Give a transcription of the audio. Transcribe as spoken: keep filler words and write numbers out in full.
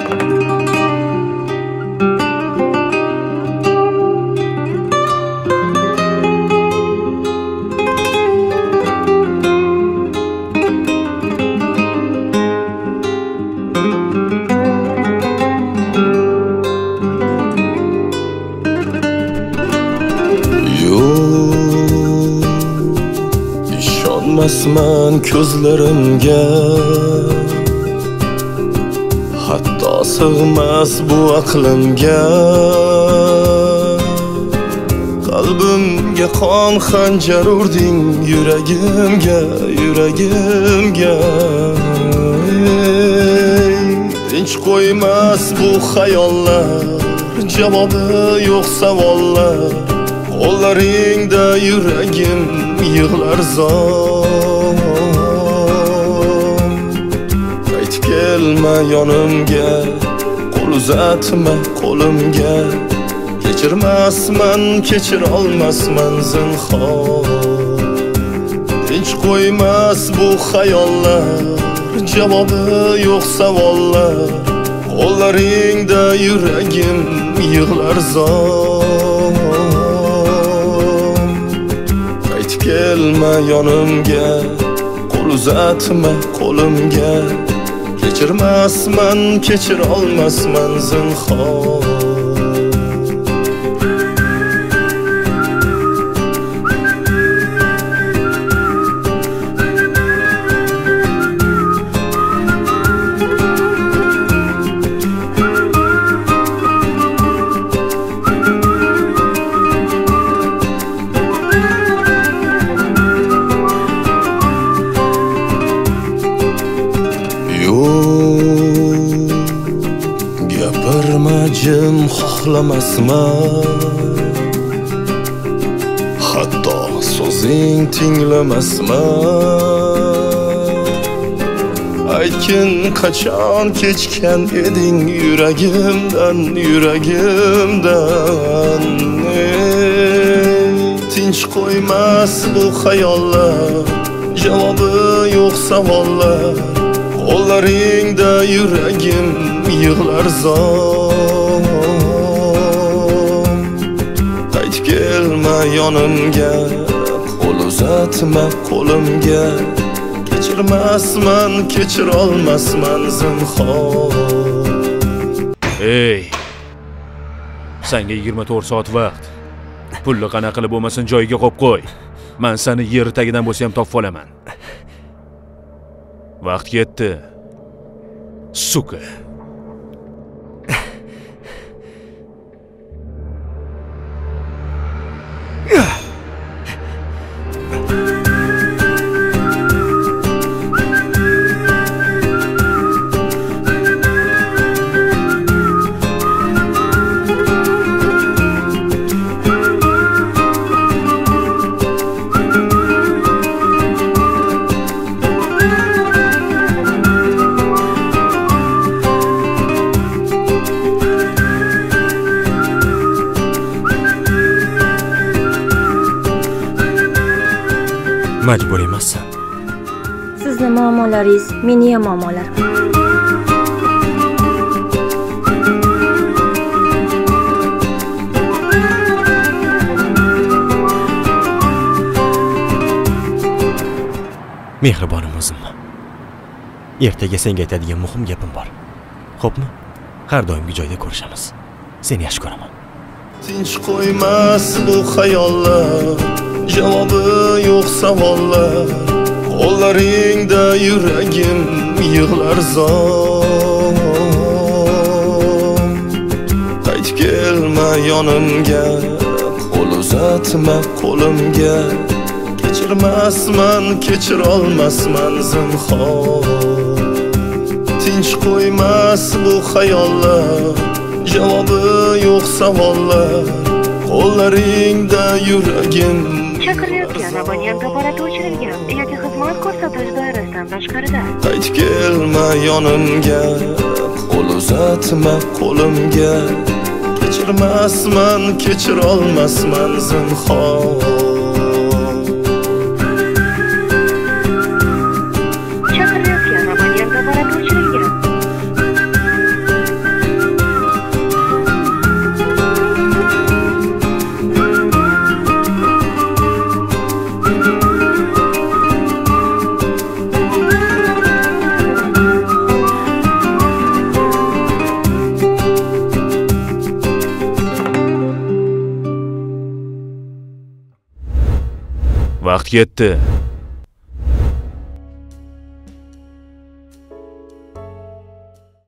Ishonmasman ko'zlarimga, hatto sig'mas bu aqlimga. Qalbimga qon xanjar urding, yuragimga, yuragimga. Tinch qo'ymas bu xayollar, javobi yo'q savollar. Qo'llaringda yuragim yig'lar zor. Qaytib kelma yonimga, qo'l uzatma qo'limga. Kechirmasman, kechir olmasman zinhor. Tinch qo'ymas bu xayollar, javobi yo'q savollar. Qo'llaringda yuragim yig'lar zor. Qaytib kelma yonimga, qo'l uzatma qo'limga. Kechirmasman, kechir olmasman zinhor. Jim xohlamasman, hatto so'zing tinglamasman. Aytgin qachon kechgan eding yuragimdan, yuragimdan. Tinch qo'ymas bu xayollar, javobi yo'q savollar. Qo'llaringda yuragim yig'lar zor. Qaytib kelma yonimga, qo'l uzatma qo'limga. Kechirmasman, kechir olmasman zinhor. Ey, senga yigirma to'rt soat vaqt. Pulni qana qilib bo'lmasin joyiga qo'yib qo'y. Men seni yer tagidan bo'lsa ham topib olaman. Vaqt ketdi. Suka. Majbur emassan. Sizni muammolaringiz meni ham muammolarim. Mehribonim o'zimman. Ertaga senga aytadigan muhim gapim bor. Xo'pmi? Har doimgi joyda ko'rishamiz. Seni yaxshi ko'raman. Tinch qo'ymas bu xayollar, javobi yo'q savollar. Qo'llaringda yuragim yig'lar zor. Qaytib kelma yonimga, qo'l uzatma qo'limga. Kechirmasman, kechir olmasman zinhor. Tinch qo'ymas bu xayollar, javobi yo'q savollar. Qo'llaringda yuragim chaqirayotgan abonent apparati o'chirilgan yoki xizmat ko'rsatish doirasidan tashqarida. Qaytib kelma yonimga, qo'l uzatma qo'limga. Kechirmasman, kechir olmasman zinhor. Chaqirayotgan abonent apparati o'chirilgan. vaqt ketdi.